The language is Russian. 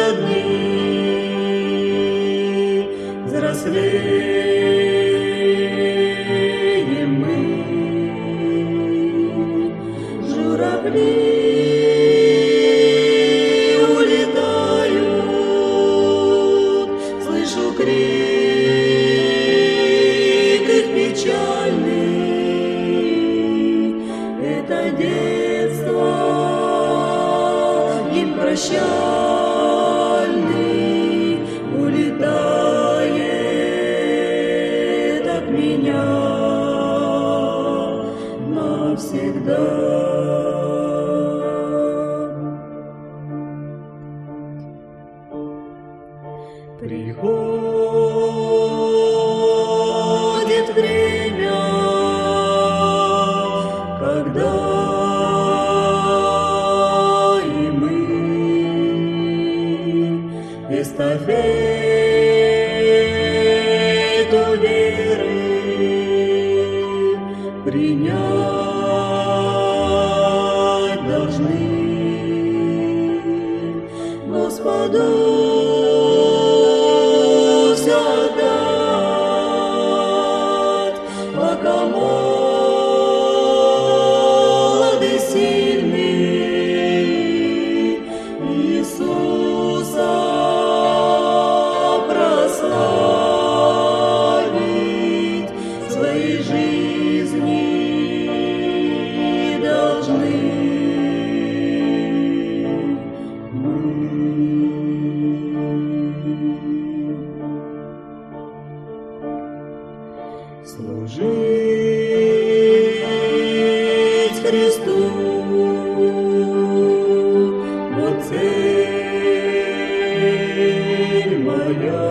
дни взрослеем мы, журавли улетают, слышу крик их печальный, это детство им прощальный, улетает от меня навсегда. Приходит время, когда и мы эстафету веры принять должны. Господу все отдать, пока молод и сильный, Иисуса прославить своей жизни должны мы. Служить Христу, вот цель моя.